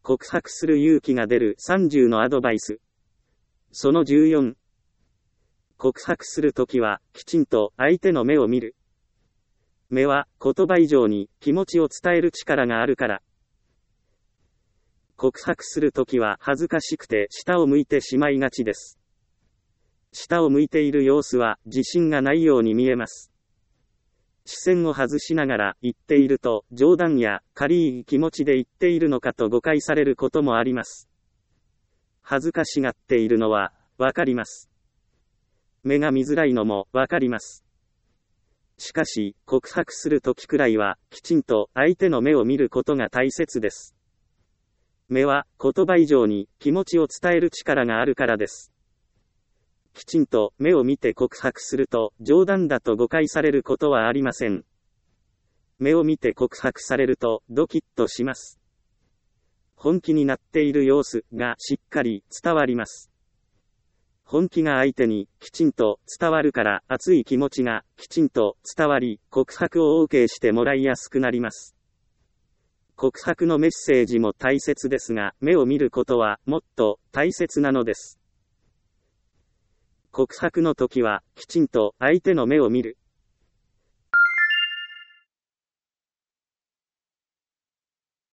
告白する勇気が出る30のアドバイス。その14。告白するときは、きちんと相手の目を見る。目は言葉以上に気持ちを伝える力があるから。告白するときは恥ずかしくて下を向いてしまいがちです。下を向いている様子は自信がないように見えます。視線を外しながら言っていると冗談や軽い気持ちで言っているのかと誤解されることもあります。恥ずかしがっているのはわかります。目が見づらいのもわかります。しかし告白するときくらいはきちんと相手の目を見ることが大切です。目は言葉以上に気持ちを伝える力があるからです。きちんと目を見て告白すると冗談だと誤解されることはありません。目を見て告白されるとドキッとします。本気になっている様子がしっかり伝わります。本気が相手にきちんと伝わるから熱い気持ちがきちんと伝わり告白を OK してもらいやすくなります。告白のメッセージも大切ですが、目を見ることはもっと大切なのです。告白の時はきちんと相手の目を見る。